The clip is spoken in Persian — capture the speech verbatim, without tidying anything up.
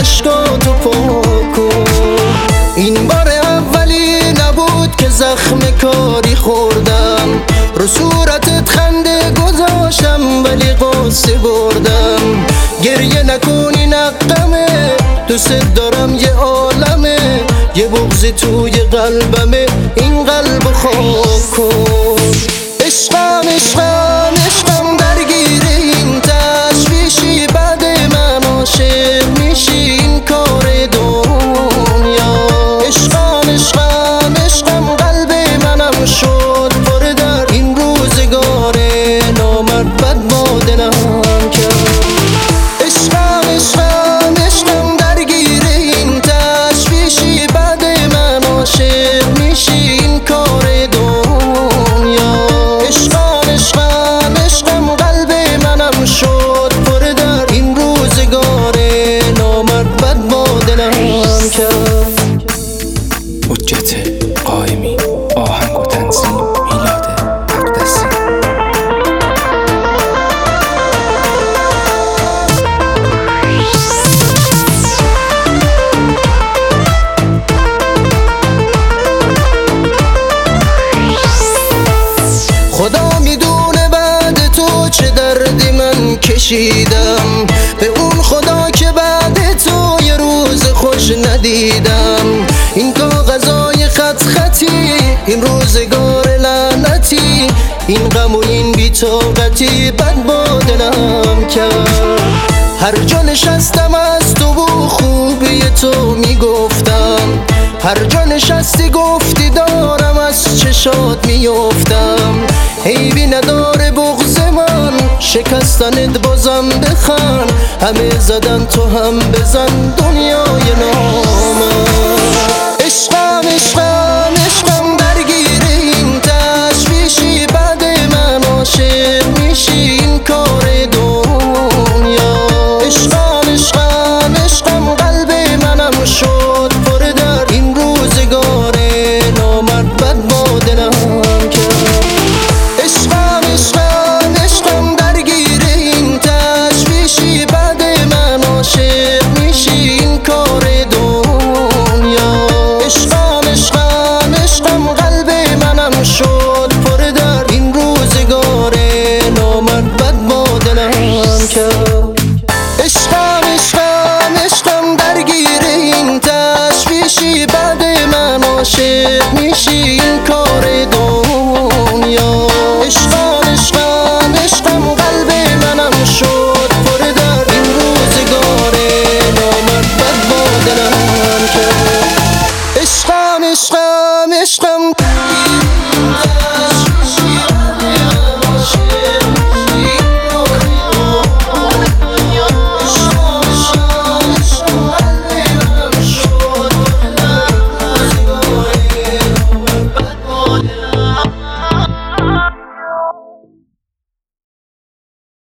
عشقاتو پاک کن. این بار اولی نبود که زخم کاری خوردم، رو صورتت خنده گذاشتم ولی قصه بردم. گریه نکنی نقمه، دوست دارم یه عالمه، یه بغضی توی قلبمه، این قلب خاک کن. عشقم عشقم عشقم درگیر این تشویشی، بعد من عاشق میشی این کار دنیا. عشقم عشقم عشقم قلب منم شد پر در این روزگار نامرد بد با دلم کرد. عشقم عشقم عشقم درگیر این تشویشی، بعد من عاشق میشی این کار دنیا. عشقم عشقم عشقم قلب منم شد پر در این روزگار نامرد بد با دلم کرد. حجت قائمی، آهنگ و تنظیم میلاد مقدسی. خدا میدونه بعد تو چه دردی من کشیدم، به اون خدا که بعد تو یه روز خوش ندیدم. این کاغذای خط خطی، این روزگار لعنتی، این غم و این بی‌طاقتی بد با دلم کرد. هر جا نشستم از تو و خوبی تو میگفتم، هر جا نشستی گفتی دارم از چشات میافتم. عیبی نداره بغض من، شکستنت بازم بخند، همه زدن تو هم بزن دنیای نامم. عشقم عشقم عشقم درگیر این تشویشی، بعد من عاشق میشی این کار دنیا. عشقم عشقم عشقم قلب منم شد پر در این روزگار نامرد بد با دلم کرد. عشقم عشقم عشقم درگیر این تشویشی، بعد من عاشق میشی این کار دنیا. عشقم عشقم عشقم قلب منم شد پر در این روزگار نامرد بد با دلم کرد. عشقم عشقم عشقم درگیر این تشویشی، بعد من عاشق میشی این کار دنیا.